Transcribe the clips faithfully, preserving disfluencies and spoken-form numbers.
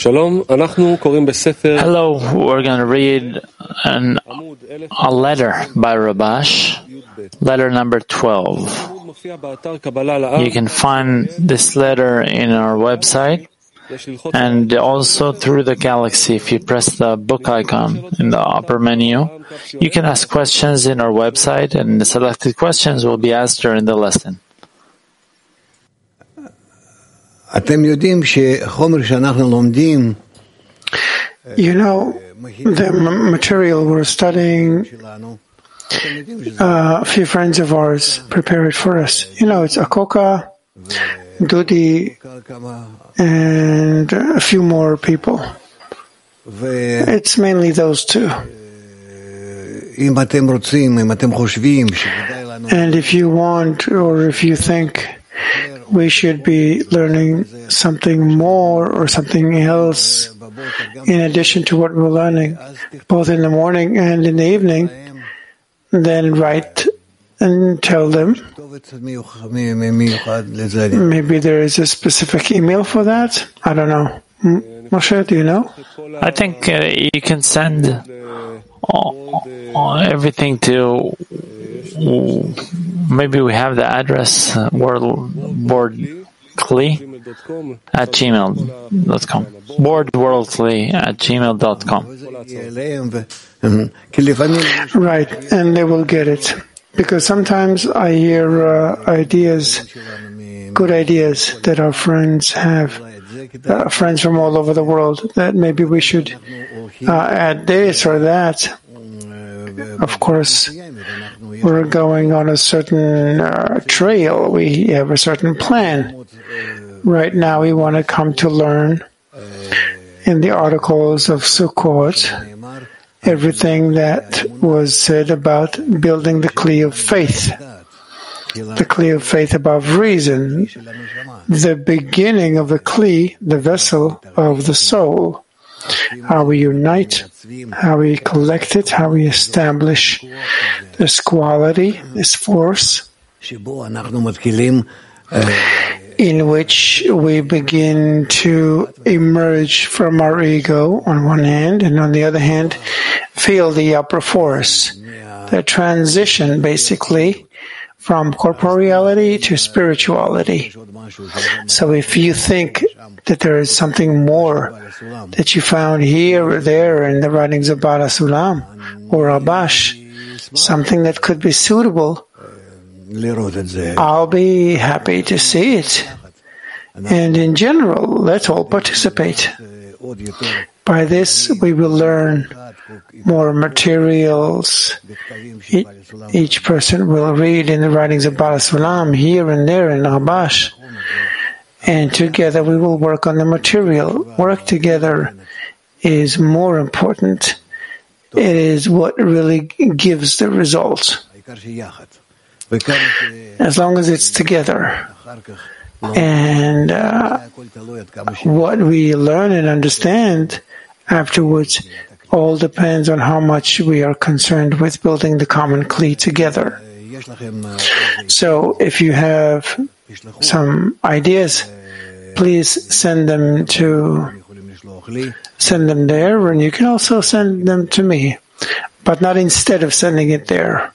Hello, we're going to read an, a letter by Rabash, letter number twelve. You can find this letter in our website and also through the Galaxy. If you press the book icon in the upper menu, you can ask questions in our website, and the selected questions will be asked during the lesson. You know, the material we're studying, uh, a few friends of ours prepare it for us. You know, it's Akoka, Dudi, and a few more people. It's mainly those two. And if you want, or if you think we should be learning something more or something else in addition to what we're learning, both in the morning and in the evening, then write and tell them. Maybe there is a specific email for that. I don't know. Moshe, do you know? I think uh, you can send all, all, everything to, maybe we have the address, uh, wordworldly at gmail dot com. wordworldly at gmail dot com. Right, and they will get it. Because sometimes I hear uh, ideas, good ideas that our friends have, uh, friends from all over the world, that maybe we should uh, add this or that. Of course, we're going on a certain uh, trail. We have a certain plan. Right now, we want to come to learn in the articles of Sukkot everything that was said about building the Kli of faith, the Kli of faith above reason, the beginning of the Kli, the vessel of the soul, how we unite, how we collect it, how we establish this quality, this force, in which we begin to emerge from our ego on one hand, and on the other hand, feel the upper force, the transition basically from corporeality to spirituality. So if you think that there is something more that you found here or there in the writings of Baal HaSulam or Rabash, something that could be suitable, I'll be happy to see it. And in general, let's all participate. By this, we will learn more materials. Each person will read in the writings of Baal HaSulam here and there in Rabash. And together we will work on the material. Work together is more important. It is what really gives the result. As long as it's together. And uh, what we learn and understand afterwards all depends on how much we are concerned with building the common Kli together. So if you have some ideas, please send them to send them there, and you can also send them to me, but not instead of sending it there.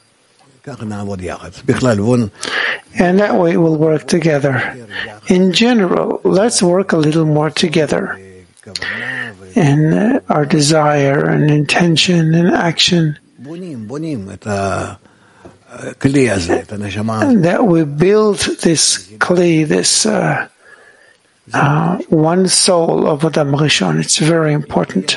And that way we'll work together. In general, let's work a little more together. And uh, our desire and intention and action, that we build this Kli, this uh, uh, one soul of Adam Rishon. It's very important.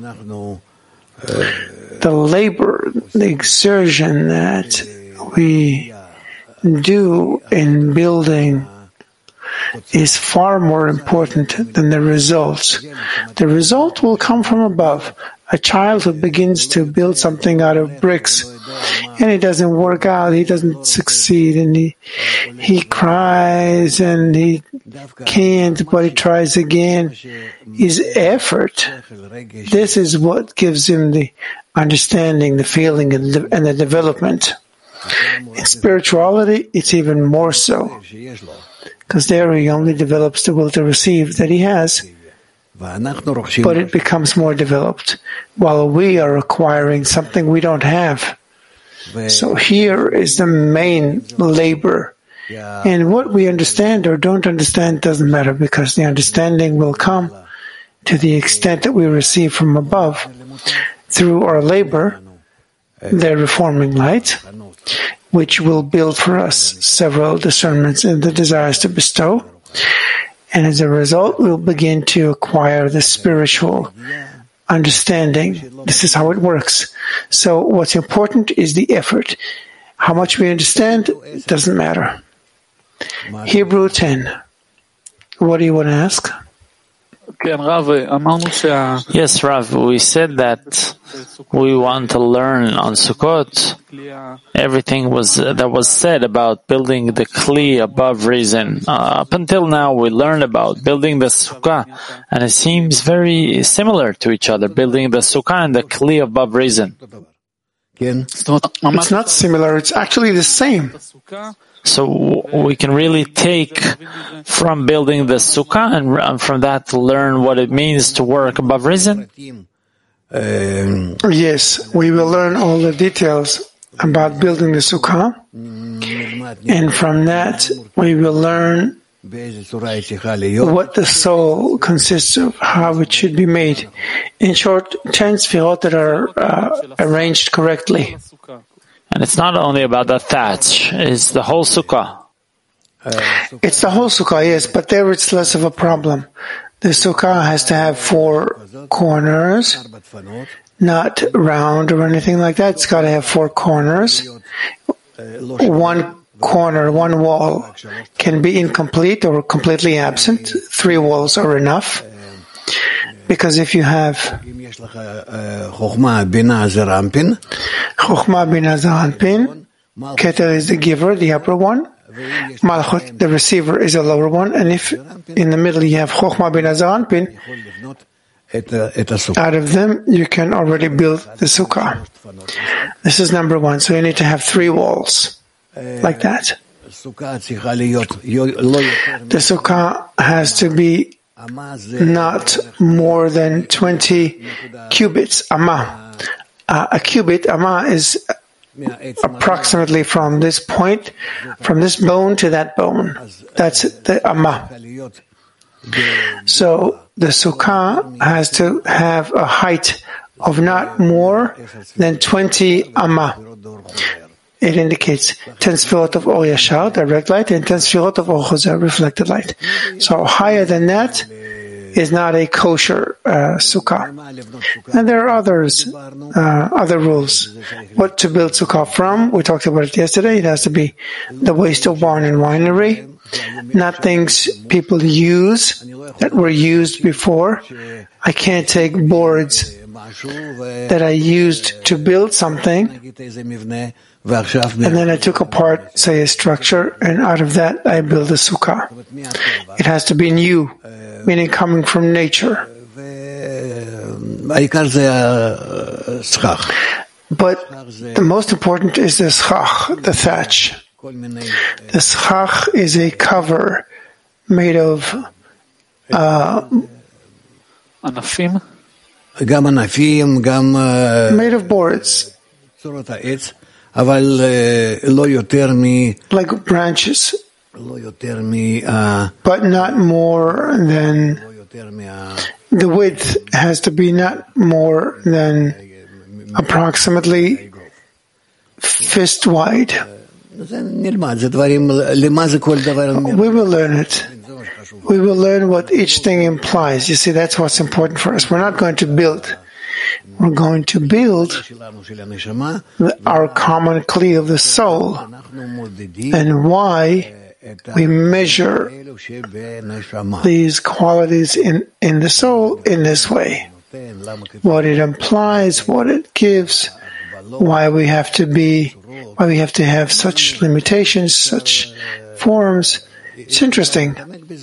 The labor, the exertion that we do in building is far more important than the results. The result will come from above. A child who begins to build something out of bricks and it doesn't work out, he doesn't succeed, and he he cries and he can't, but he tries again. His effort, this is what gives him the understanding, the feeling, and the, and the development. In spirituality, it's even more so, because there he only develops the will to receive that he has. but it becomes more developed, while we are acquiring something we don't have. So here is the main labor. And what we understand or don't understand doesn't matter, because the understanding will come to the extent that we receive from above through our labor, the reforming light, which will build for us several discernments and the desires to bestow. And as a result, we'll begin to acquire the spiritual understanding. This is how it works. So what's important is the effort. How much we understand doesn't matter. Hebrew ten. What do you want to ask? Yes, Rav, we said that we want to learn on Sukkot everything was that was said about building the Kli above reason. Uh, up until now, we learned about building the Sukkah, and it seems very similar to each other, building the Sukkah and the Kli above reason. It's not similar, it's actually the same. So we can really take from building the Sukkah and from that learn what it means to work above reason? Yes, we will learn all the details about building the Sukkah, and from that we will learn what the soul consists of, how it should be made. In short, ten sfirot that are uh, arranged correctly. And it's not only about the thatch, it's the whole sukkah. It's the whole sukkah, yes, but there it's less of a problem. The sukkah has to have four corners, not round or anything like that. It's got to have four corners. One corner, one wall can be incomplete or completely absent. Three walls are enough. Because if you have Chokhmah, Binah, Zeranpin, Keter is the giver, the upper one, Malchut, the receiver, is the lower one, and if in the middle you have Chokhmah, Binah, Zeranpin, out of them you can already build the sukkah. This is number one, so you need to have three walls, like that. The sukkah has to be not more than twenty cubits, amma. Uh, a cubit, amma, is approximately from this point, from this bone to that bone. That's the amma. So the sukkah has to have a height of not more than twenty amma. It indicates ten sfirot of Or Yashar, direct light, and ten sfirot of Or Chozer, reflected light. So higher than that is not a kosher uh, sukkah. And there are others, uh, other rules. What to build sukkah from, we talked about it yesterday. It has to be the waste of barn and winery, not things people use that were used before. I can't take boards that I used to build something, and then I took apart, say, a structure, and out of that I build a sukkah. It has to be new, meaning coming from nature. But the most important is the schach, the thatch. The schach is a cover made of uh, made of boards, like branches, but not more than, the width has to be not more than approximately fist wide. We will learn it. We will learn what each thing implies. You see, that's what's important for us. We're not going to build. We're going to build our common Kli of the soul, and why we measure these qualities in, in the soul in this way. What it implies, what it gives, why we have to be, why we have to have such limitations, such forms. It's interesting.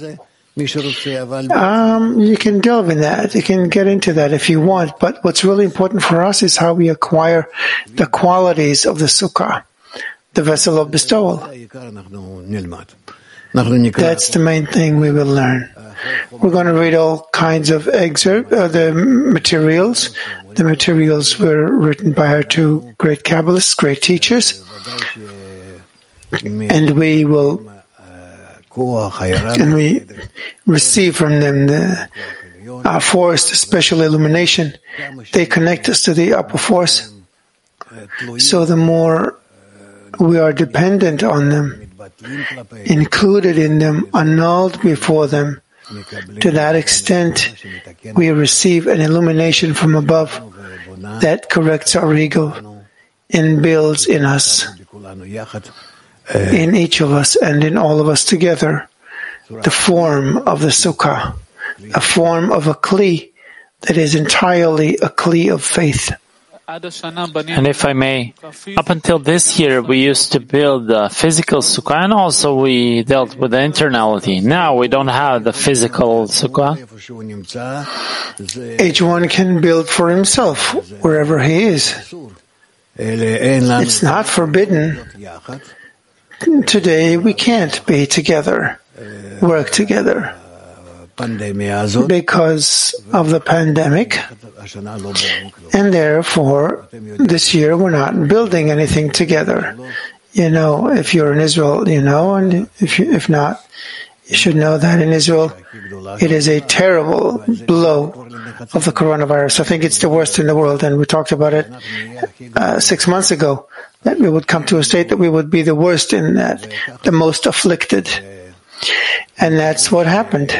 Um, you can delve in that. You can get into that if you want. But what's really important for us is how we acquire the qualities of the sukkah, the vessel of bestowal. That's the main thing we will learn. We're going to read all kinds of excerpt, uh, the materials. The materials were written by our two great Kabbalists, great teachers. And we will and we receive from them the our force, the special illumination. They connect us to the upper force. So the more we are dependent on them, included in them, annulled before them, to that extent we receive an illumination from above that corrects our ego and builds in us, in each of us and in all of us together, the form of the sukkah, a form of a kli that is entirely a kli of faith. And if I may, up until this year we used to build the physical sukkah and also we dealt with the internality. Now we don't have the physical sukkah. Each one can build for himself wherever he is. It's not forbidden. Today we can't be together, work together, because of the pandemic, and therefore this year we're not building anything together. You know, if you're in Israel, you know, and if you, if not, you should know that in Israel it is a terrible blow of the coronavirus. I think it's the worst in the world, and we talked about it uh, six months ago, that we would come to a state that we would be the worst in that, the most afflicted. And that's what happened.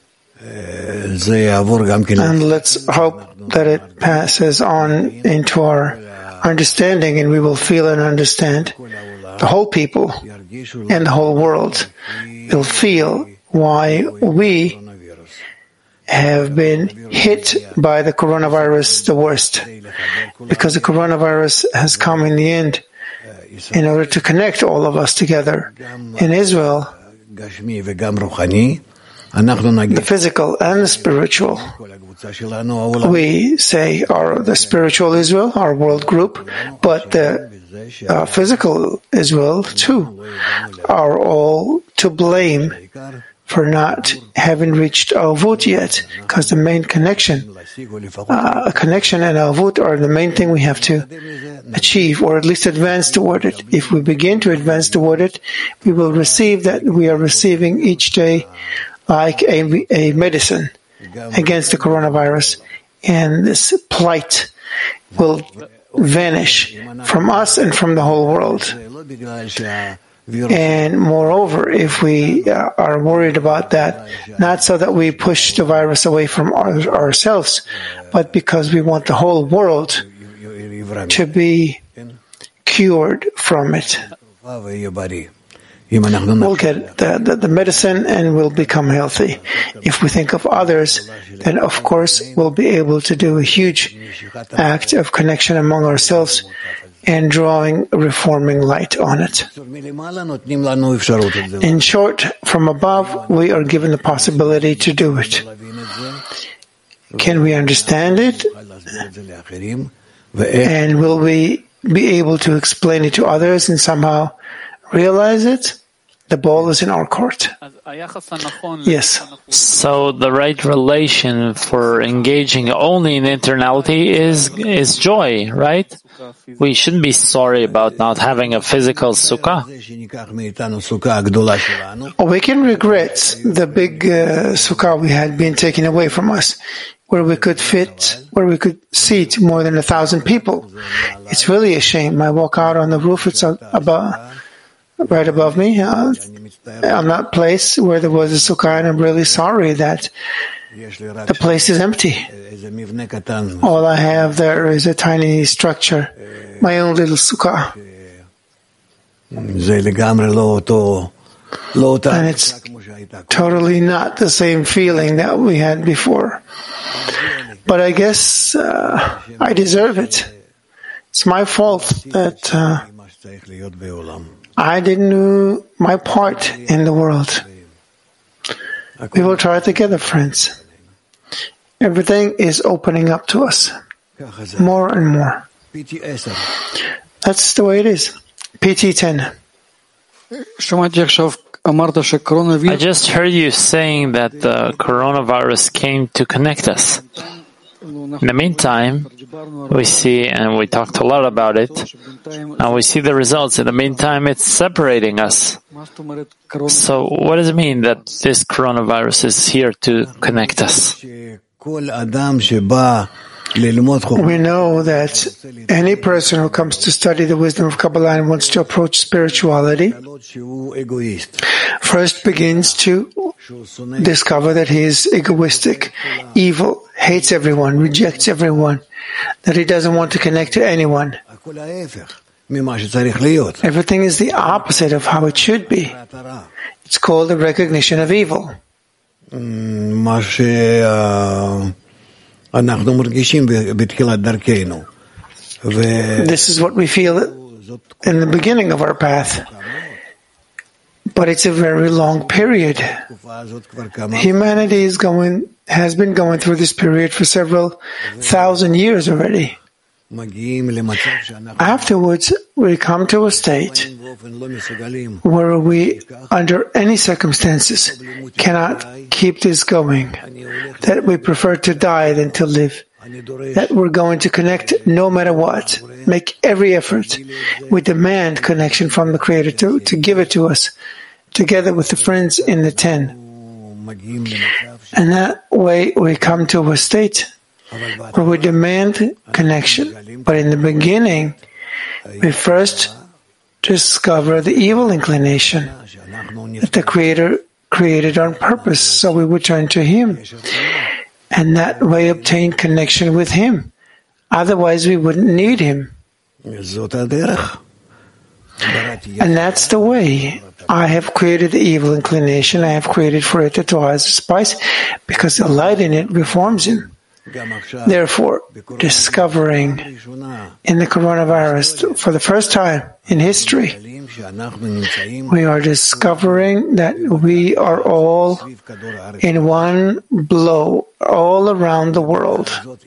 And let's hope that it passes on into our understanding, and we will feel and understand. The whole people and the whole world will feel why we have been hit by the coronavirus the worst. Because the coronavirus has come in the end in order to connect all of us together. In Israel, the physical and the spiritual, we say are the spiritual Israel, our world group, but the uh, physical Israel too are all to blame for not having reached Avut yet, because the main connection, uh, a connection and Avut are the main thing we have to achieve, or at least advance toward it. If we begin to advance toward it, we will receive that we are receiving each day like a, a medicine against the coronavirus, and this plight will vanish from us and from the whole world. And moreover, if we uh, are worried about that, not so that we push the virus away from our, ourselves, but because we want the whole world to be cured from it. We'll get the, the, the medicine and we'll become healthy. If we think of others, then of course we'll be able to do a huge act of connection among ourselves and drawing reforming light on it. In short, from above, we are given the possibility to do it. Can we understand it? And will we be able to explain it to others and somehow realize it? The ball is in our court. Yes. So the right relation for engaging only in internality is is joy, right? We shouldn't be sorry about not having a physical sukkah. We can regret the big uh, sukkah we had been taken away from us, where we could fit, where we could seat more than a thousand people. It's really a shame. I walk out on the roof, it's above, right above me, uh, on that place where there was a sukkah, and I'm really sorry that the place is empty. All I have there is a tiny structure, my own little sukkah. And it's totally not the same feeling that we had before. But I guess uh, I deserve it. It's my fault that uh, I didn't do my part in the world. We will try together, friends. Everything is opening up to us more and more. That's the way it is. P T ten. שמעתי עכשיו I just heard you saying that the coronavirus came to connect us. In the meantime, we see, and we talked a lot about it, and we see the results. In the meantime, it's separating us. So what does it mean that this coronavirus is here to connect us? We know that any person who comes to study the wisdom of Kabbalah and wants to approach spirituality first begins to discover that he is egoistic, evil, hates everyone, rejects everyone, that he doesn't want to connect to anyone. Everything is the opposite of how it should be. It's called the recognition of evil. This is what we feel in the beginning of our path. But it's a very long period. Humanity is going, has been going through this period for several thousand years already. Afterwards, we come to a state where we, under any circumstances, cannot keep this going, that we prefer to die than to live, that we're going to connect no matter what, make every effort. We demand connection from the Creator to, to give it to us, together with the friends in the ten. And that way we come to a state where we demand connection. But in the beginning, we first discover the evil inclination that the Creator created on purpose, so we would turn to Him, and that way obtain connection with Him. Otherwise, we wouldn't need Him. And that's the way. I have created the evil inclination. I have created for it the Torah as a spice, because the light in it reforms him. Therefore, discovering in the coronavirus for the first time in history, we are discovering that we are all in one blow all around the world.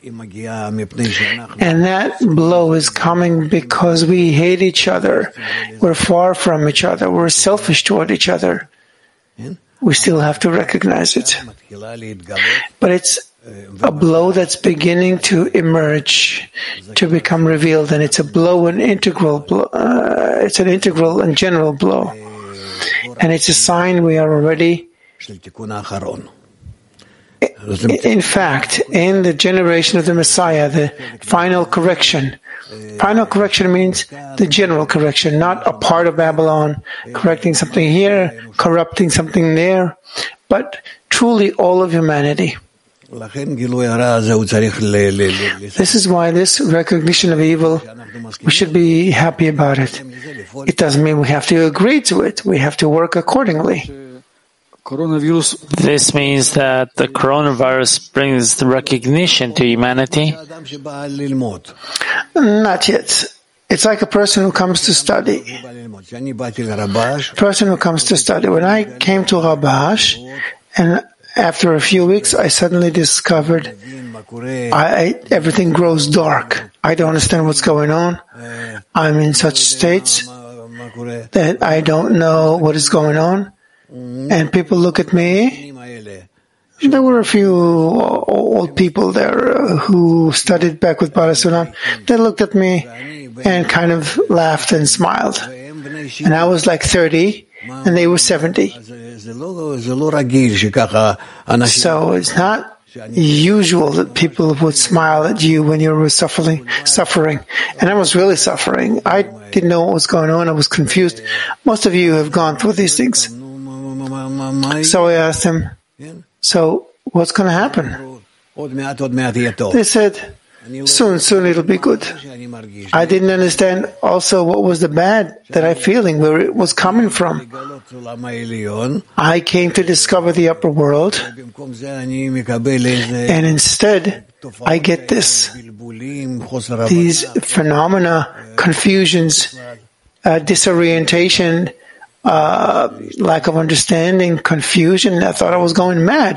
And that blow is coming because we hate each other. We're far from each other. We're selfish toward each other. We still have to recognize it. But it's a blow that's beginning to emerge, to become revealed, and it's a blow, an integral blow. Uh, it's an integral and general blow, and it's a sign we are already. In fact, in the generation of the Messiah, the final correction. Final correction means the general correction, not a part of Babylon, correcting something here, corrupting something there, but truly all of humanity. This is why this recognition of evil, we should be happy about it. It doesn't mean we have to agree to it. We have to work accordingly. This means that the coronavirus brings the recognition to humanity? Not yet. It's like a person who comes to study. A person who comes to study. When I came to Rabash, and after a few weeks, I suddenly discovered I, I, everything grows dark. I don't understand what's going on. I'm in such states that I don't know what is going on. And people look at me. There were a few old people there who studied back with Barasulam. They looked at me and kind of laughed and smiled. And I was like thirty, and they were seventy. So it's not usual that people would smile at you when you were suffering. Suffering, and I was really suffering. I didn't know what was going on. I was confused. Most of you have gone through these things. So I asked him, so what's going to happen? They said, soon, soon it'll be good. I didn't understand also what was the bad that I'm feeling, where it was coming from. I came to discover the upper world, and instead I get this, these phenomena, confusions, uh, disorientation, Uh, lack of understanding, confusion. I thought I was going mad.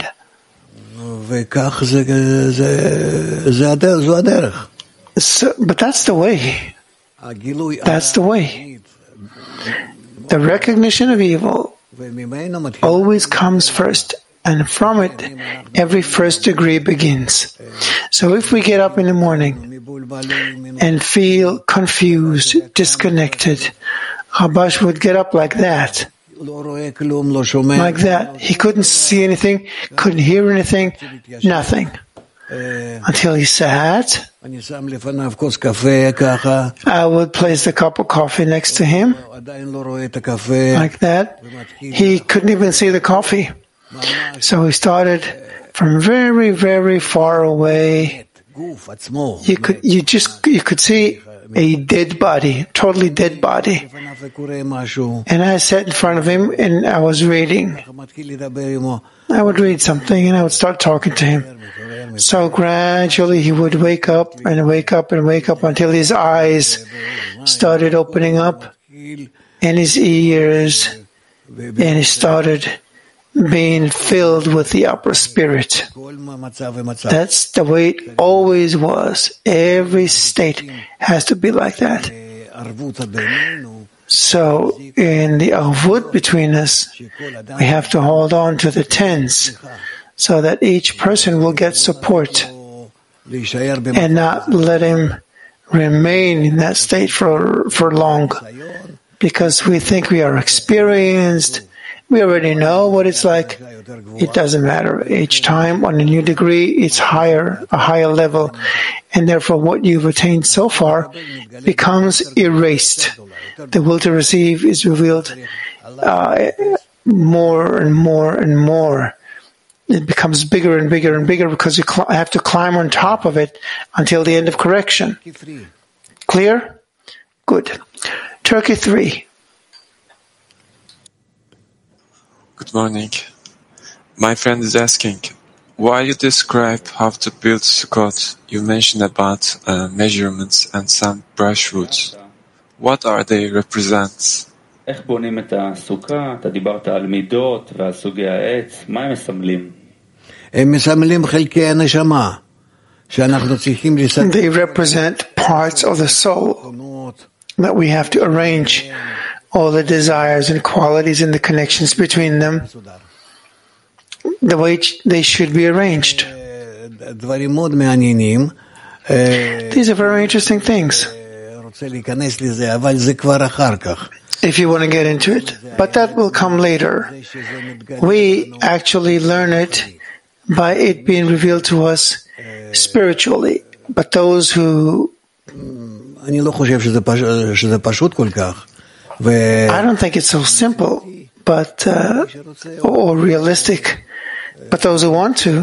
So, but that's the way. That's the way. The recognition of evil, always comes first, and from it, every first degree begins. So if we get up in the morning and feel confused, disconnected, Rabash would get up like that. Like that. He couldn't see anything, couldn't hear anything, nothing. Until he sat, I would place the cup of coffee next to him, like that. He couldn't even see the coffee. So he started from very, very far away. You could, you just, you could see a dead body, totally dead body. And I sat in front of him and I was reading. I would read something and I would start talking to him. So gradually he would wake up and wake up and wake up until his eyes started opening up and his ears, and he started being filled with the upper spirit. That's the way it always was. Every state has to be like that. So in the avut between us, we have to hold on to the tens so that each person will get support and not let him remain in that state for, for long, because we think we are experienced. We already know what it's like. It doesn't matter. Each time on a new degree, it's higher, a higher level. And therefore what you've attained so far becomes erased. The will to receive is revealed uh, more and more and more. It becomes bigger and bigger and bigger because you cl- have to climb on top of it until the end of correction. Clear? Good. Turkey three. Good morning. My friend is asking, while you describe how to build Sukkot, you mentioned about uh, measurements and some brushwoods. What are they represent? איך בונים את הסוכה? אתה דיברת על מידות ועל סוגי העץ. מה הם מסמלים? הם מסמלים חלקי הנשמה שאנחנו צריכים לסדר. They represent parts of the soul that we have to arrange all the desires and qualities and the connections between them the way they should be arranged. דברים מאוד מעניינים. These are very interesting things. רוצה להיכנס לזה, אבל זה כבר אחר כך. If you want to get into it, but that will come later. We actually learn it by it being revealed to us spiritually. But those who אני לא חושב שזה שזה פשוט כל כך. I don't think it's so simple, but uh, or realistic. But those who want to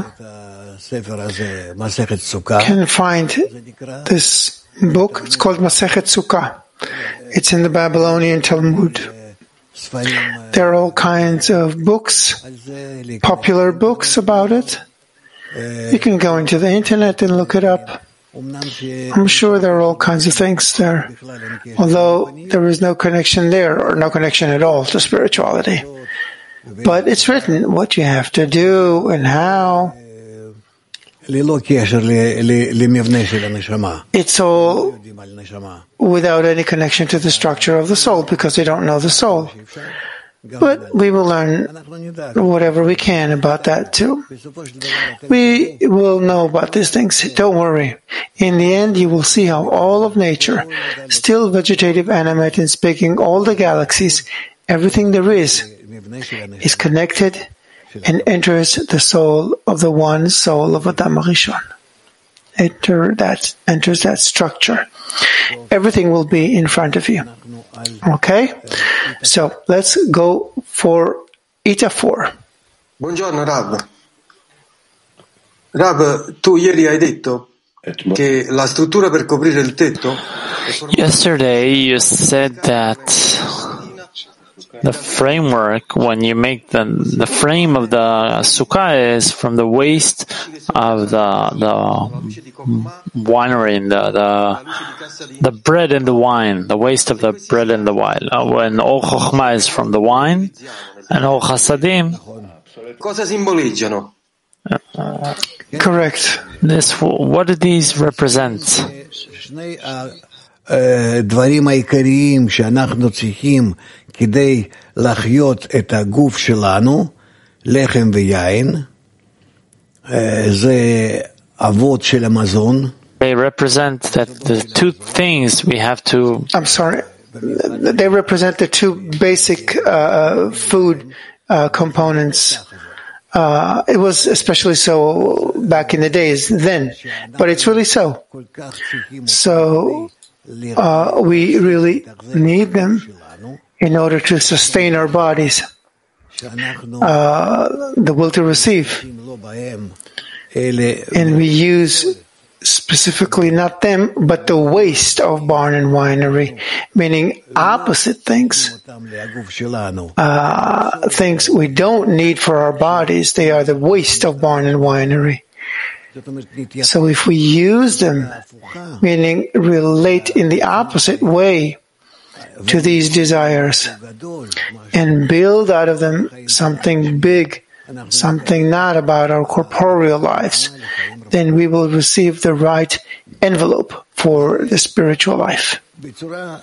can find this book. It's called Masechet Sukkah. It's in the Babylonian Talmud. There are all kinds of books, popular books about it. You can go into the internet and look it up. I'm sure there are all kinds of things there, although there is no connection there, or no connection at all to spirituality. But it's written what you have to do and how. It's all without any connection to the structure of the soul, because they don't know the soul. But we will learn whatever we can about that too. We will know about these things. Don't worry. In the end, you will see how all of nature, still vegetative, animate, and speaking, all the galaxies, everything there is, is connected and enters the soul of the one soul of Adam Rishon. Enter that, enters that structure. Everything will be in front of you. Okay? So, let's go for Ita four. Buongiorno Rav. Rav, tu ieri hai detto che la struttura per coprire il tetto. Yesterday you said that the framework, when you make the the frame of the sukkah, is from the waste of the the winery, the the the bread and the wine, the waste of the bread and the wine. Uh, when Or Chochmah is from the wine, and Or Chasadim. Cosa simboleggiano? Correct. This, what do these represent? הדברים העיקריים שאנחנו צריכים כדי לחיות את הגוף שלנו, לחם ויין, זה אבות של המזון. They represent that the two things we have to... I'm sorry. They represent the two basic uh, food uh, components. Uh, it was especially so back in the days then, but it's really so. So uh, we really need them in order to sustain our bodies. Uh, the will to receive. And we use specifically not them, but the waste of barn and winery, meaning opposite things. Uh, things we don't need for our bodies, they are the waste of barn and winery. So if we use them, meaning relate in the opposite way to these desires, and build out of them something big, something not about our corporeal lives, then we will receive the right envelope for the spiritual life. Uh,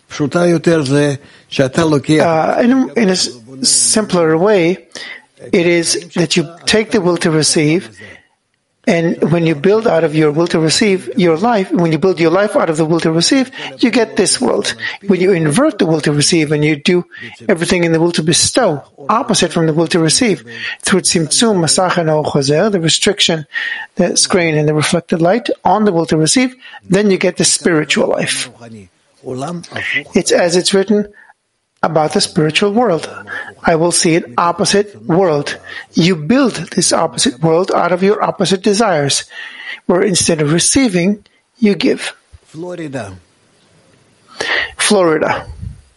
in, a, in a simpler way, it is that you take the will to receive, and when you build out of your will to receive your life, when you build your life out of the will to receive, you get this world. When you invert the will to receive and you do everything in the will to bestow, opposite from the will to receive, through tzimtzum, masach and chozer, the restriction, the screen and the reflected light on the will to receive, then you get the spiritual life. It's as it's written about the spiritual world. I will see an opposite world. You build this opposite world out of your opposite desires, where instead of receiving, you give. Florida. Florida.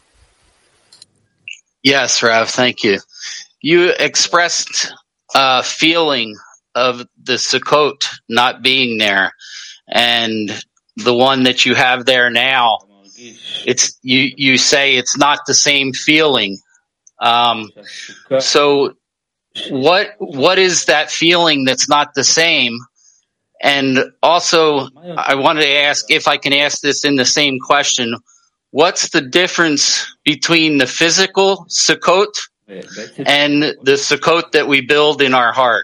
Yes, Rav, thank you. You expressed a feeling of the Sukkot not being there, and the one that you have there now. It's you. You say it's not the same feeling. Um, so, what what is that feeling that's not the same? And also, I wanted to ask if I can ask this in the same question. What's the difference between the physical Sukkot and the Sukkot that we build in our heart?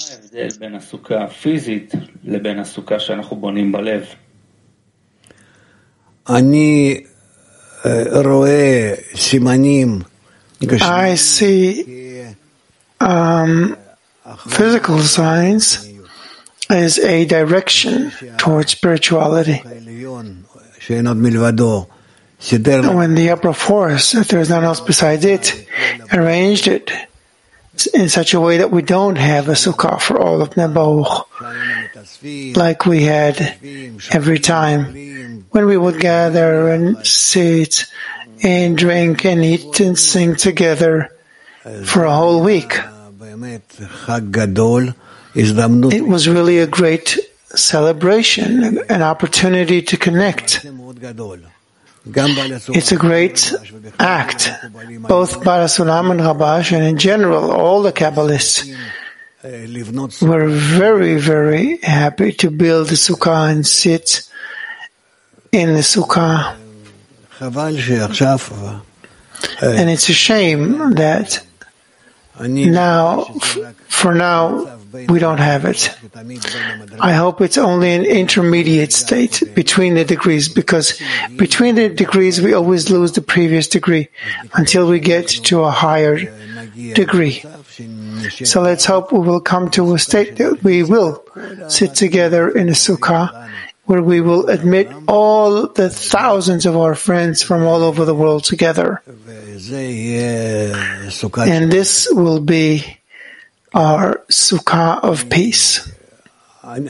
I see um, physical signs as a direction towards spirituality. When the upper force, if there is none else besides it, arranged it in such a way that we don't have a sukkah for all of Nebuch, like we had every time when we would gather and sit and drink and eat and sing together for a whole week. It was really a great celebration, an opportunity to connect. It's a great act. Both Baal HaSulam and Rabash, and in general, all the Kabbalists were very, very happy to build the sukkah and sit in the sukkah. And it's a shame that now, for now, we don't have it. I hope it's only an intermediate state between the degrees, because between the degrees we always lose the previous degree until we get to a higher degree. So let's hope we will come to a state that we will sit together in a sukkah where we will admit all the thousands of our friends from all over the world together. And this will be our sukkah of peace. I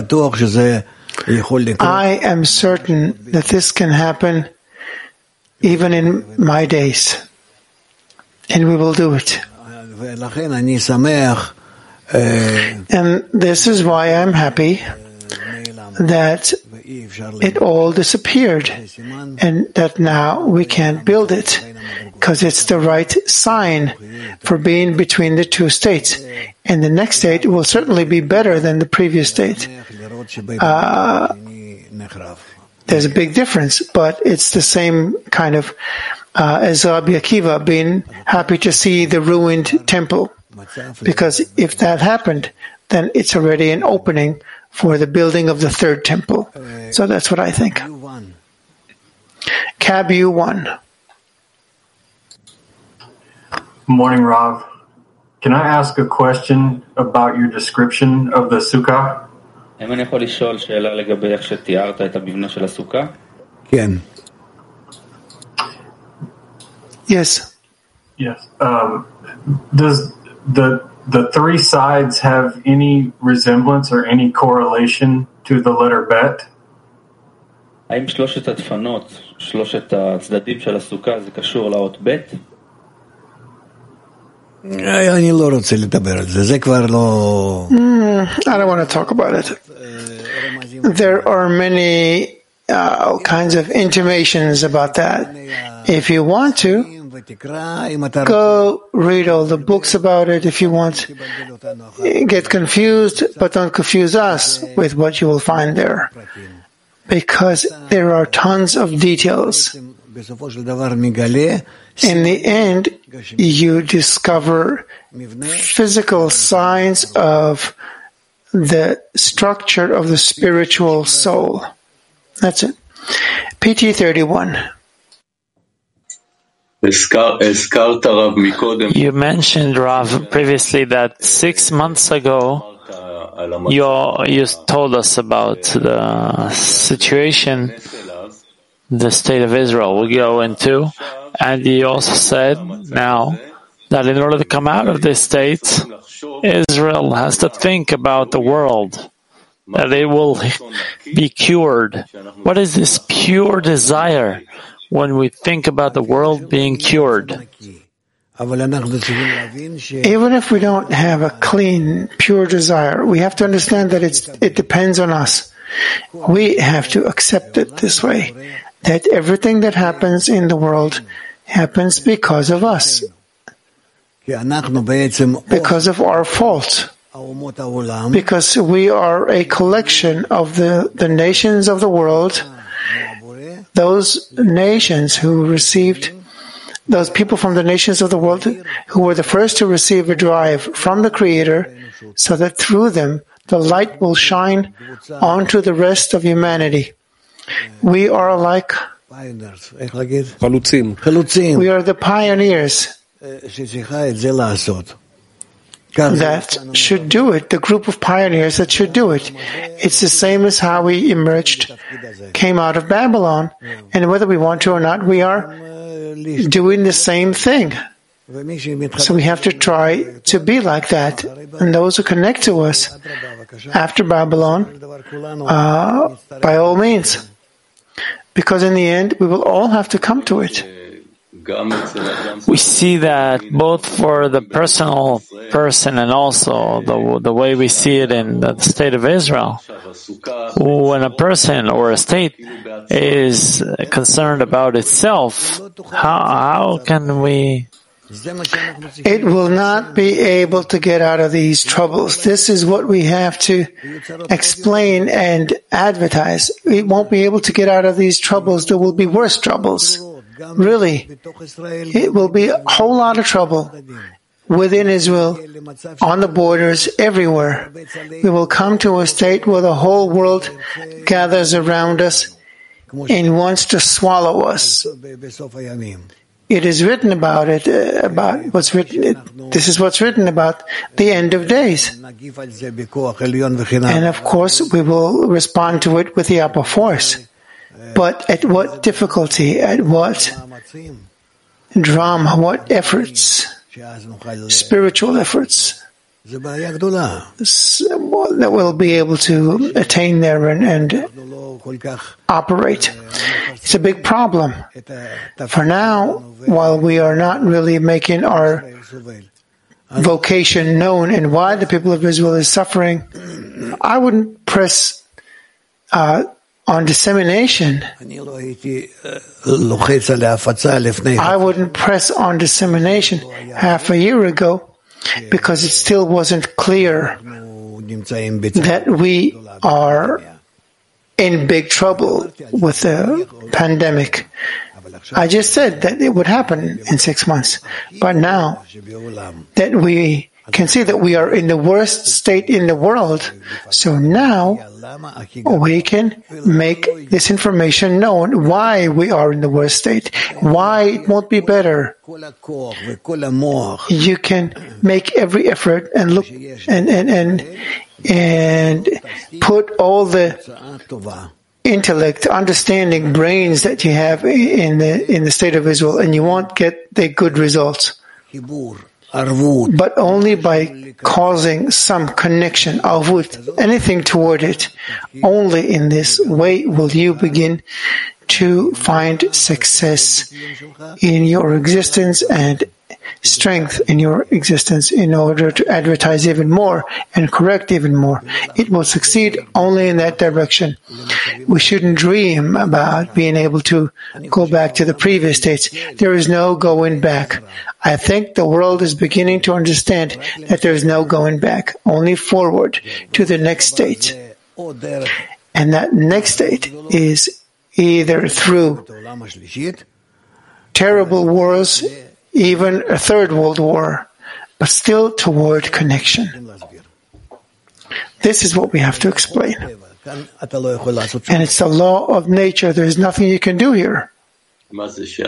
am certain that this can happen even in my days, and we will do it. And this is why I'm happy that it all disappeared and that now we can't build it, because it's the right sign for being between the two states. And the next state will certainly be better than the previous state. Uh, There's a big difference, but it's the same kind of uh, as Rabbi Akiva being happy to see the ruined temple. Because if that happened, then it's already an opening for the building of the third temple. So that's what I think. Cab U one. Morning, Rav. Can I ask a question about your description of the sukkah? האם אני יכול לשאול שאלה לגבי איך שתיארת את המבנה של הסוכה? כן. Yes. Yes. Um, does the the three sides have any resemblance or any correlation to the letter bet? האם שלושת הדפנות, שלושת הצדדים של הסוכה, זה קשור לאות ב'? אני לא רוצה לדבר על זה, זה כבר לא... I don't want to talk about it. There are many uh, all kinds of intimations about that. If you want to, go read all the books about it if you want. Get confused, but don't confuse us with what you will find there. Because there are tons of details. In the end, you discover physical signs of the structure of the spiritual soul. That's it. P T thirty-one. You mentioned, Rav, previously that six months ago you, you told us about the situation the state of Israel will go into, and you also said now that in order to come out of this state, Israel has to think about the world, that it will be cured. What is this pure desire when we think about the world being cured? Even if we don't have a clean, pure desire, we have to understand that it's, it depends on us. We have to accept it this way, that everything that happens in the world happens because of us, because of our fault, because we are a collection of the, the nations of the world, those nations who received, those people from the nations of the world who were the first to receive a drive from the Creator, so that through them the light will shine onto the rest of humanity. We are like, we are the pioneers that should do it, the group of pioneers that should do it. It's the same as how we emerged, came out of Babylon, and whether we want to or not, we are doing the same thing. So we have to try to be like that. And those who connect to us after Babylon, uh, by all means. Because in the end, we will all have to come to it. We see that both for the personal person and also the, the way we see it in the state of Israel. When a person or a state is concerned about itself, how, how can we... It will not be able to get out of these troubles. This is what we have to explain and advertise. It won't be able to get out of these troubles. There will be worse troubles. Really. It will be a whole lot of trouble within Israel, on the borders, everywhere. We will come to a state where the whole world gathers around us and wants to swallow us. It is written about it, uh, about what's written. It, this is what's written about the end of days. And of course, we will respond to it with the upper force. But at what difficulty, at what drama, what efforts, spiritual efforts, that we'll be able to attain there and, and operate. It's a big problem. For now, while we are not really making our vocation known and why the people of Israel is suffering, I wouldn't press uh, on dissemination. I wouldn't press on dissemination half a year ago because it still wasn't clear that we are in big trouble with the pandemic. I just said that it would happen in six months. But now that we can see that we are in the worst state in the world, so now we can make this information known, why we are in the worst state, why it won't be better. You can make every effort and look and and and, and put all the intellect, understanding, brains that you have in the in the state of Israel, and you won't get the good results. But only by causing some connection, avut, anything toward it. Only in this way will you begin to find success in your existence and strength in your existence in order to advertise even more and correct even more. It will succeed only in that direction. We shouldn't dream about being able to go back to the previous states. There is no going back. I think the world is beginning to understand that there is no going back, only forward to the next state. And that next state is either through terrible wars, even a third world war, but still toward connection. This is what we have to explain. And it's the law of nature. There is nothing you can do here. What is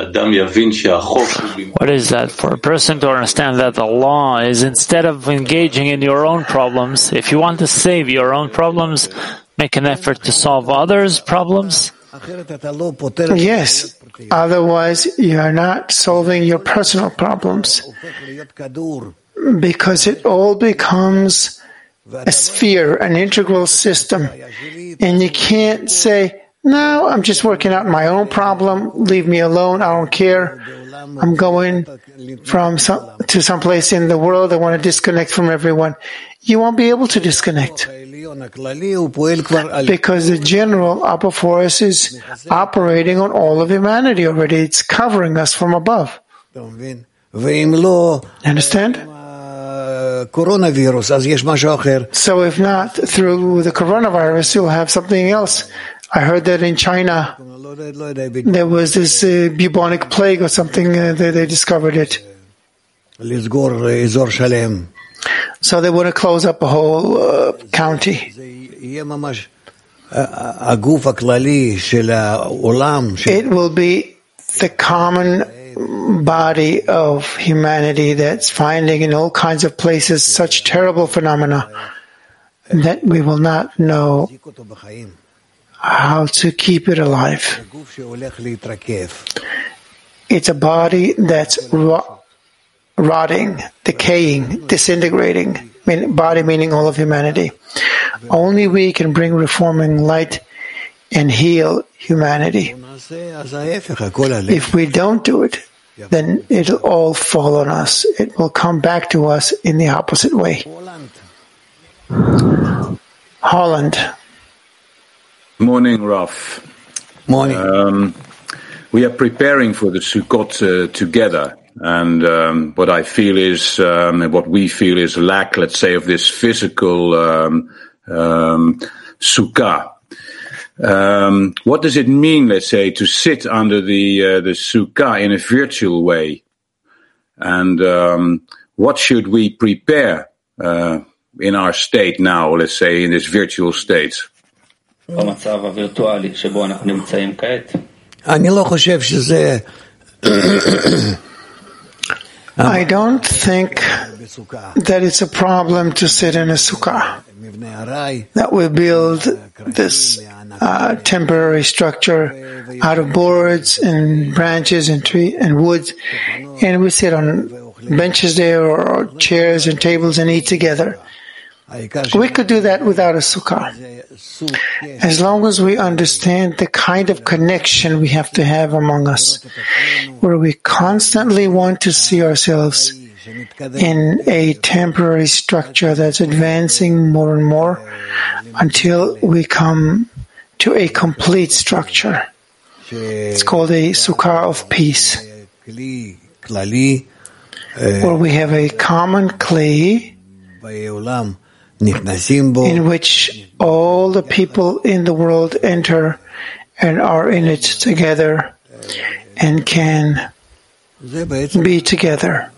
that? For a person to understand that the law is, instead of engaging in your own problems, if you want to save your own problems, make an effort to solve others' problems? Yes. Otherwise, you are not solving your personal problems, because it all becomes a sphere, an integral system. And you can't say, no, I'm just working out my own problem, leave me alone, I don't care. I'm going from some, to some place in the world, I want to disconnect from everyone. You won't be able to disconnect, because the general upper force is operating on all of humanity already. It's covering us from above. Understand? So if not through the coronavirus, you'll have something else. I heard that in China there was this uh, bubonic plague or something, uh, they, they discovered it. So they want to close up a whole uh, county. It will be the common body of humanity that's finding in all kinds of places such terrible phenomena that we will not know how to keep it alive. It's a body that's rot, rotting, decaying, disintegrating. Mean, body meaning all of humanity. Only we can bring reforming light and heal humanity. If we don't do it, then it'll all fall on us. It will come back to us in the opposite way. Holland. Morning, Raf. Morning. Um, we are preparing for the Sukkot uh, together, and um, what I feel is, um, what we feel is lack, let's say, of this physical um, um, Sukkah. Um, what does it mean, let's say, to sit under the uh, the Sukkah in a virtual way? And um, what should we prepare uh, in our state now, let's say, in this virtual state? במצב הווירטואלי שבו אנחנו נמצאים כעת? אני לא חושב שזה... I don't think that it's a problem to sit in a sukkah, that we build this uh, temporary structure out of boards and branches and tree and wood, and we sit on benches there or chairs and tables and eat together. We could do that without a sukkah, as long as we understand the kind of connection we have to have among us, where we constantly want to see ourselves in a temporary structure that's advancing more and more until we come to a complete structure. It's called a sukkah of peace, where we have a common clay in which all the people in the world enter and are in it together and can be together.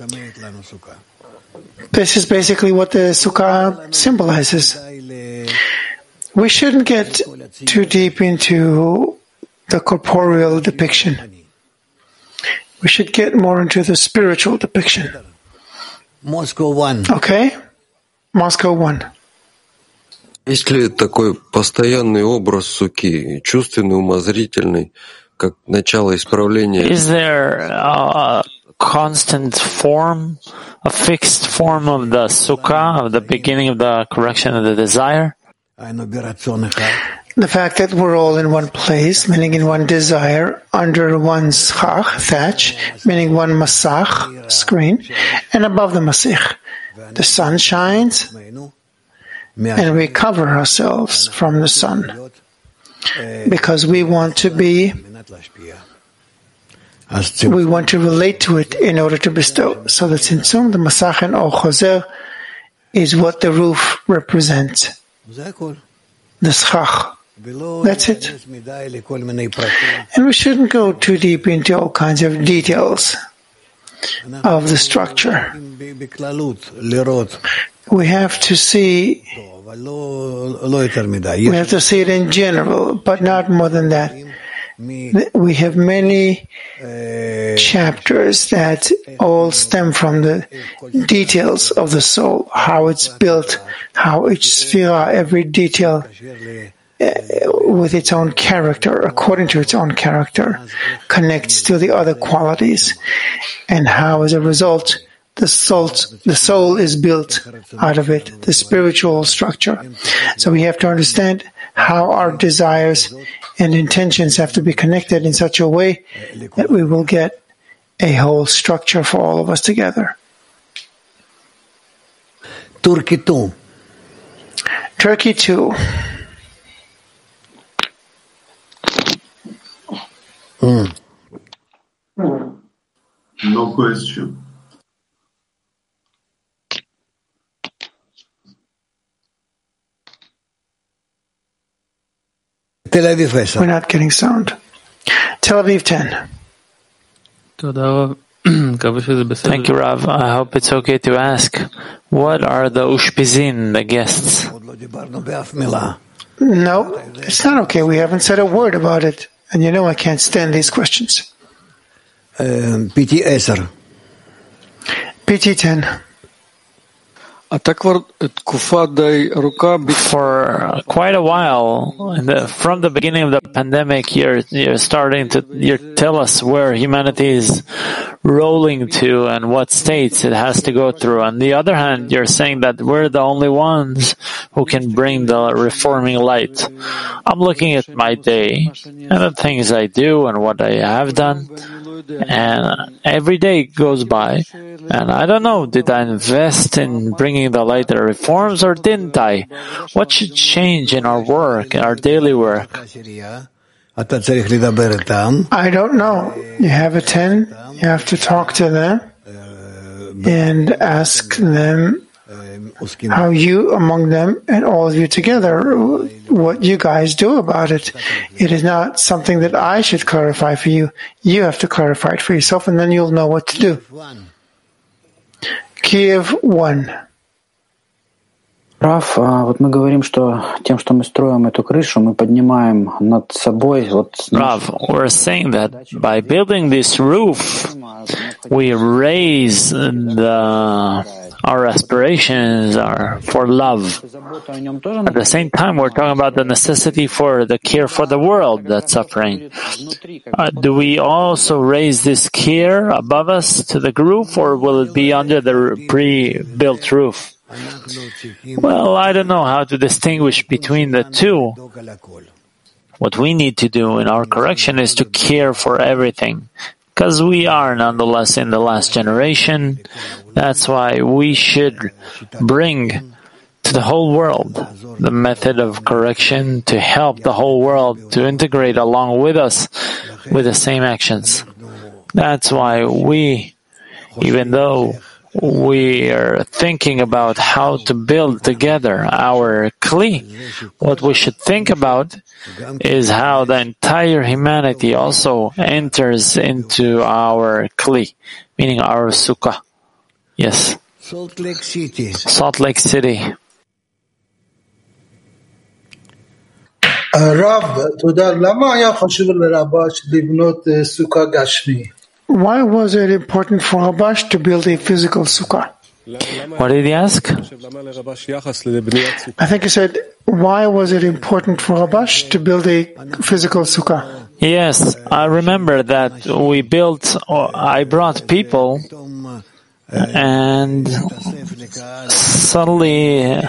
This is basically what the Sukkah symbolizes. We shouldn't get too deep into the corporeal depiction. We should get more into the spiritual depiction. Moscow one. Okay? Moscow one. Есть ли такой постоянный образ суки, чувственный, умозрительный, как начало исправления? Is there a constant form, a fixed form of the sukkah, of the beginning of the correction of the desire? The fact that we're all in one place, meaning in one desire, under one schach, thatch, meaning one masach, screen, and above the masich, the sun shines, and we cover ourselves from the sun, because we want to be, we want to relate to it in order to bestow. So the tzimtzum, the masach, and Or Chozer is what the roof represents. The schach. That's it. And we shouldn't go too deep into all kinds of details of the structure. We have to see, we have to see it in general, but not more than that. We have many chapters that all stem from the details of the soul, how it's built, how each sphera, every detail uh, with its own character, according to its own character, connects to the other qualities, and how as a result the soul, the soul is built out of it, the spiritual structure. So we have to understand how our desires and intentions have to be connected in such a way that we will get a whole structure for all of us together. Turkey two. Turkey two. Mm. No question. Tel Aviv. We're not getting sound. Tel Aviv ten. Thank you, Rav. I hope it's okay to ask, what are the ushpizin, the guests? No, it's not okay. We haven't said a word about it. And you know I can't stand these questions. Uh, P T ten. P T ten. For quite a while, the, from the beginning of the pandemic, you're, you're starting to you tell us where humanity is rolling to and what states it has to go through. On the other hand, you're saying that we're the only ones who can bring the reforming light. I'm looking at my day and the things I do and what I have done, and every day goes by, and I don't know, did I invest in bringing the light that reforms or didn't I? What should change in our work, in our daily work? I don't know. You have a ten, you have to talk to them and ask them how you among them and all of you together, what you guys do about it. It is not something that I should clarify for you. You have to clarify it for yourself, and then you'll know what to do. Kiev one. Рав, вот мы говорим, что тем, что мы строим эту крышу, мы поднимаем над собой. Вот. Rav, we're saying that by building this roof, we raise the, our aspirations are for love. At the same time, we're talking about the necessity for the care for the world that's suffering. Uh, do we also raise this care above us to the roof, or will it be under the pre-built roof? Well, I don't know how to distinguish between the two. What we need to do in our correction is to care for everything, because we are nonetheless in the last generation. That's why we should bring to the whole world the method of correction to help the whole world to integrate along with us with the same actions. That's why we, even though we are thinking about how to build together our Kli. What we should think about is how the entire humanity also enters into our Kli, meaning our Sukkah. Yes. Salt Lake City. Salt Lake City. הרב, תודה. למה היה חשוב לרבש לבנות סוכה גשמי? Why was it important for Rabash to build a physical sukkah? What did he ask? I think he said, why was it important for Rabash to build a physical sukkah? Yes, I remember that we built, or I brought people, and suddenly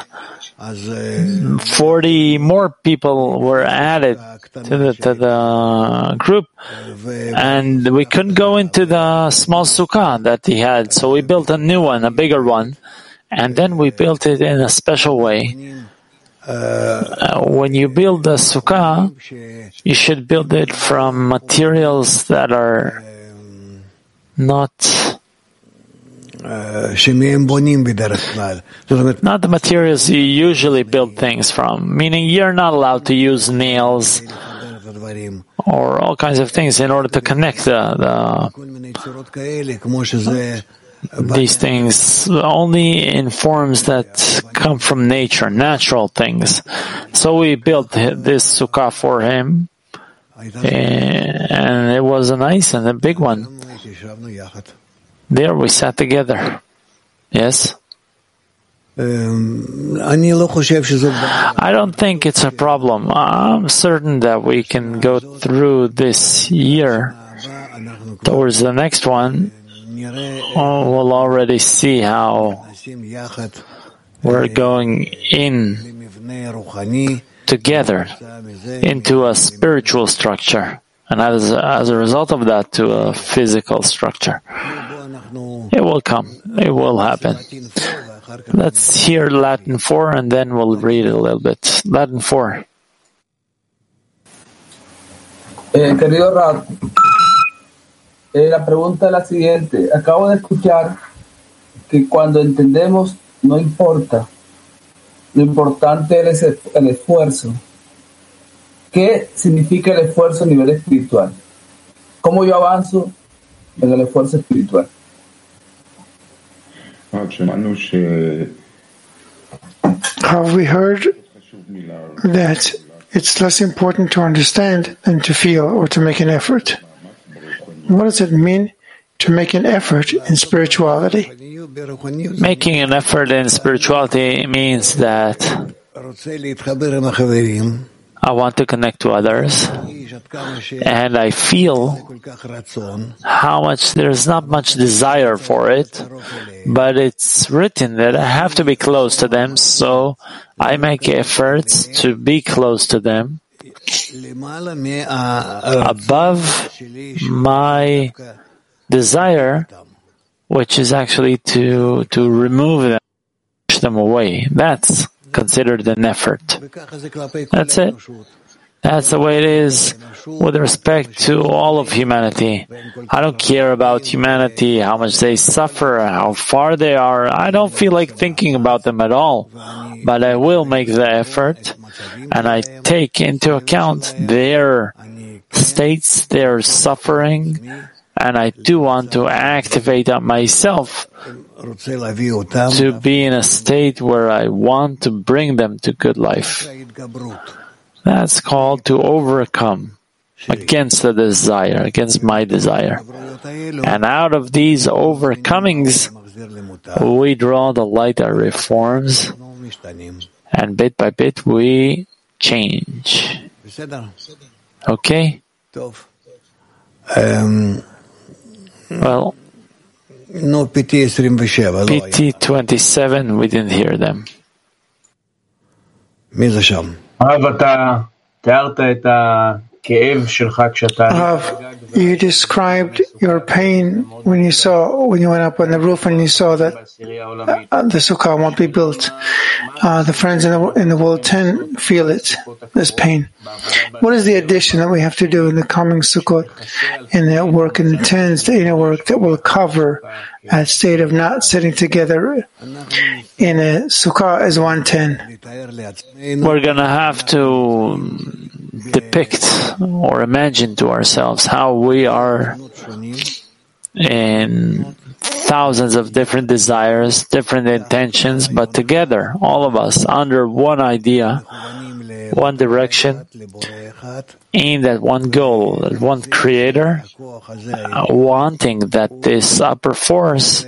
forty more people were added to the, to the group, and we couldn't go into the small sukkah that he had, so we built a new one, a bigger one, and then we built it in a special way. Uh, when you build a sukkah, you should build it from materials that are not Uh, Not the materials you usually build things from, meaning you're not allowed to use nails or all kinds of things in order to connect the, the these things only in forms that come from nature, natural things. So we built this sukkah for him, and it was a nice and a big one. There we sat together. Yes? Um, I don't think it's a problem. I'm certain that we can go through this year. Towards the next one, oh, we'll already see how we're going in together into a spiritual structure, and as, as a result of that, to a physical structure. It will come. It will happen. Let's hear Latin four and then we'll read it a little bit. Latin four. Eh, querido Rab, eh, la pregunta es la siguiente. Acabo de escuchar que cuando entendemos no importa. Lo importante es el esfuerzo. ¿Qué significa el esfuerzo a nivel espiritual? ¿Cómo yo avanzo en el esfuerzo espiritual? Have we heard that it's less important to understand than to feel or to make an effort? What does it mean to make an effort in spirituality? Making an effort in spirituality means that I want to connect to others, and I feel how much there's not much desire for it, but it's written that I have to be close to them, so I make efforts to be close to them above my desire, which is actually to to remove them, push them away. That's considered an effort. That's it. That's the way it is with respect to all of humanity. I don't care about humanity, how much they suffer, how far they are. I don't feel like thinking about them at all. But I will make the effort, and I take into account their states, their suffering, and I do want to activate myself to be in a state where I want to bring them to good life. That's called to overcome against the desire, against my desire. And out of these overcomings, we draw the light that reforms, and bit by bit we change. Okay? Um, well, no, P T twenty-seven, we didn't hear them. מי זה שם? הרב, אתה תיארת את Rav, you described your pain when you saw when you went up on the roof and you saw that uh, the sukkah won't be built. Uh, the friends in the, in the world ten feel it, this pain. What is the addition that we have to do in the coming sukkot, in the work in the tens, the inner work that will cover that state of not sitting together in a sukkah as one ten? We're going to have to depict or imagine to ourselves how we are in thousands of different desires, different intentions, but together, all of us, under one idea, one direction, aimed at one goal, at one creator, uh, wanting that this upper force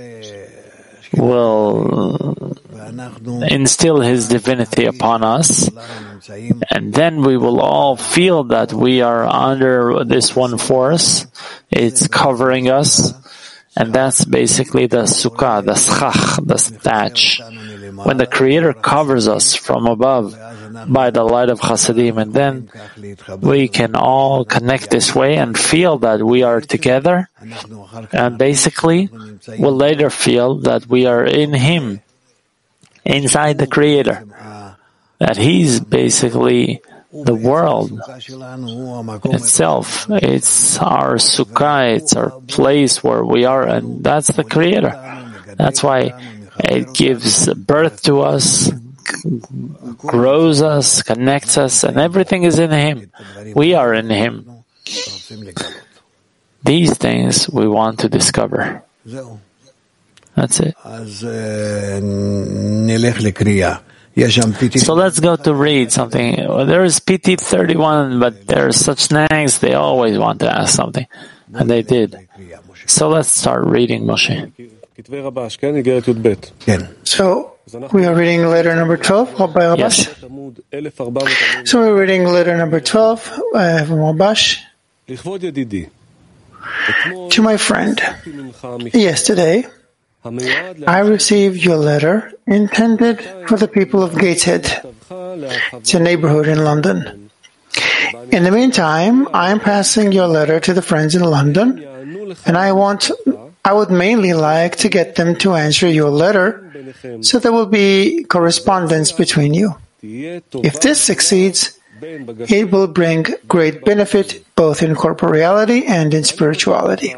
will instill his divinity upon us, and then we will all feel that we are under this one force. It's covering us, and that's basically the sukkah, the schach, the thatch. When the Creator covers us from above by the light of Chasadim, and then we can all connect this way and feel that we are together, and basically we'll later feel that we are in Him, inside the Creator, that He's basically the world itself. It's our sukkah, it's our place where we are, and that's the Creator. That's why it gives birth to us, grows us, connects us, and everything is in Him. We are in Him. These things we want to discover. That's it. So let's go to read something. There is P T thirty-one, but there are such nags, they always want to ask something. And they did. So let's start reading, Moshe. So we are reading letter number twelve by Rabash. Yes. So we're reading letter number twelve uh, from Rabash. To my friend, yesterday I received your letter intended for the people of Gateshead. It's a neighborhood in London. In the meantime, I am passing your letter to the friends in London, and I want, I would mainly like to get them to answer your letter, so there will be correspondence between you. If this succeeds, it will bring great benefit both in corporeality and in spirituality.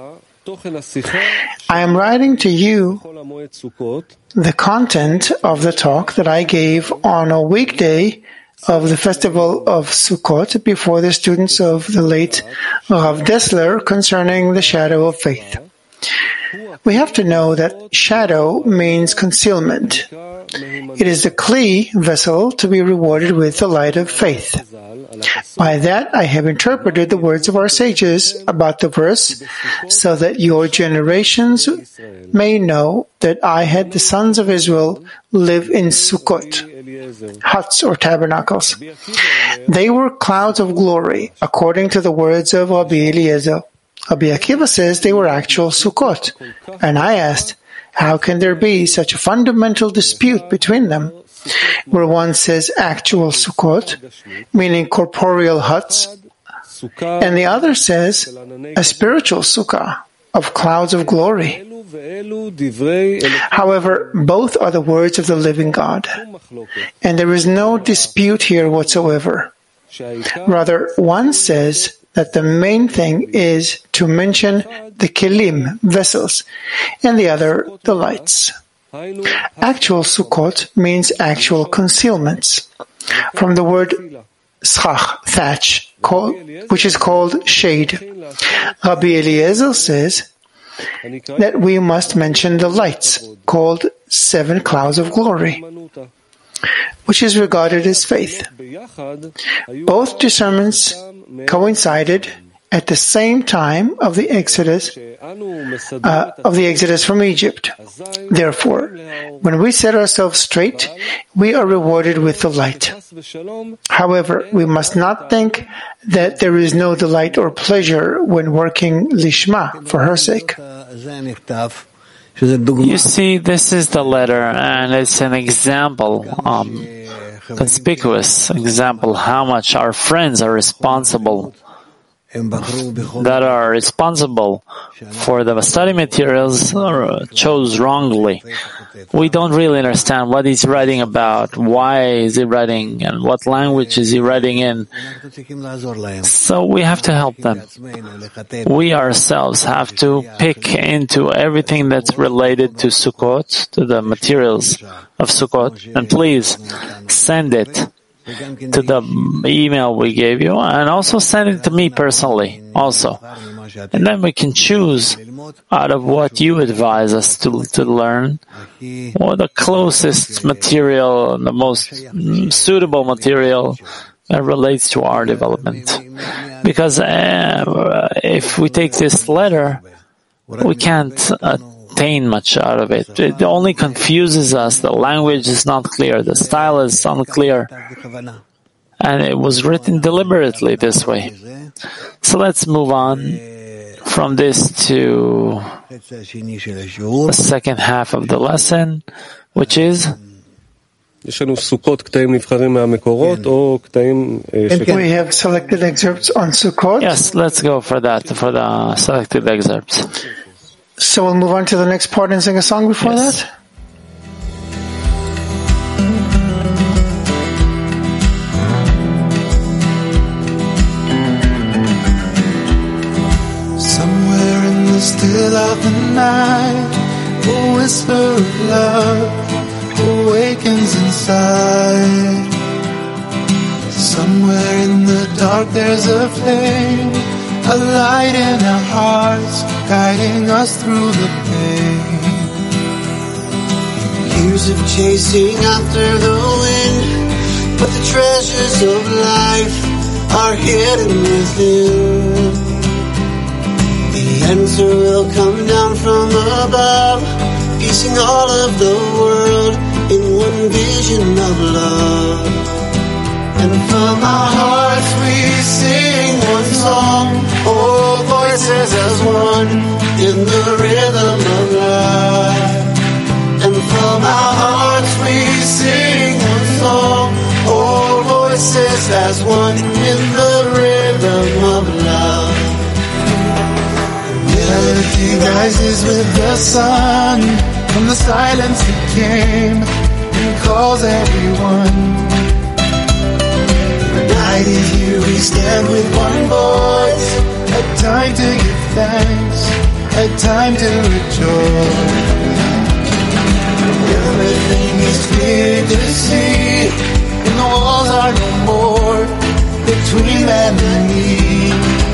I am writing to you the content of the talk that I gave on a weekday of the festival of Sukkot before the students of the late Rav Dessler concerning the shadow of faith. We have to know that shadow means concealment. It is the kli vessel to be rewarded with the light of faith. By that I have interpreted the words of our sages about the verse, so that your generations may know that I had the sons of Israel live in Sukkot, huts or tabernacles. They were clouds of glory, according to the words of Rabbi Eliezer. Rabbi Akiva says they were actual Sukkot, and I asked, how can there be such a fundamental dispute between them, where one says actual Sukkot, meaning corporeal huts, and the other says a spiritual Sukkah of clouds of glory. However, both are the words of the living God, and there is no dispute here whatsoever. Rather, one says that the main thing is to mention the kelim, vessels, and the other, the lights. Actual Sukkot means actual concealments, from the word schach, thatch, called, which is called shade. Rabbi Eliezer says that we must mention the lights, called seven clouds of glory, which is regarded as faith. Both discernments coincided at the same time of the Exodus, uh, of the Exodus from Egypt. Therefore, when we set ourselves straight, we are rewarded with the light. However, we must not think that there is no delight or pleasure when working lishma, for her sake. You see, this is the letter, and it's an example, um, conspicuous example, how much our friends are responsible that are responsible for the study materials chose wrongly. We don't really understand what he's writing about, why is he writing, and what language is he writing in. So we have to help them. We ourselves have to pick into everything that's related to Sukkot, to the materials of Sukkot, and please send it to the email we gave you, and also send it to me personally also. And then we can choose out of what you advise us to to learn, or the closest material and the most suitable material that relates to our development. Because uh, if we take this letter, we can't attain much out of it. It only confuses us. The language is not clear. The style is unclear. And it was written deliberately this way. So let's move on from this to the second half of the lesson, which is We have selected excerpts on Sukkot. Yes, let's go for that, for the selected excerpts. So we'll move on to the next part and sing a song before yes. that? Somewhere in the still of the night, a whisper of love awakens inside. Somewhere in the dark there's a flame, a light in our hearts, guiding us through the pain. Years of chasing after the wind, but the treasures of life are hidden within. The answer will come down from above, piecing all of the world in one vision of love. And from our hearts we sing one song, all voices as one in the rhythm of life. And from our hearts we sing one song, all voices as one in the rhythm of love. Melody rises with the sun, from the silence it came and calls everyone. Night is here, we stand with one voice, a time to give thanks, a time to rejoice. Everything is clear to see, and the walls are no more between man and me.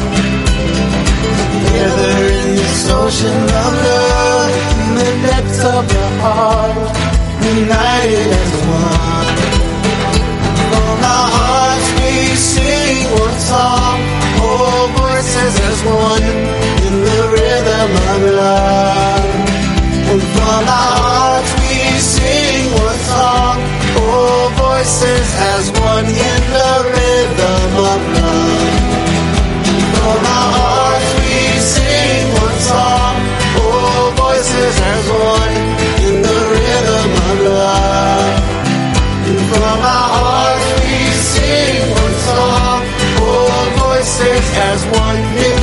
Together in this ocean of love, in the depths of the heart, united as one. From our hearts we sing one song, all voices as one in the rhythm of love. And from our hearts we sing one song, all voices as one in the rhythm of love. And from our hearts we sing one song, all voices as one in the rhythm of love. And from our hearts we sing one song, all voices as one.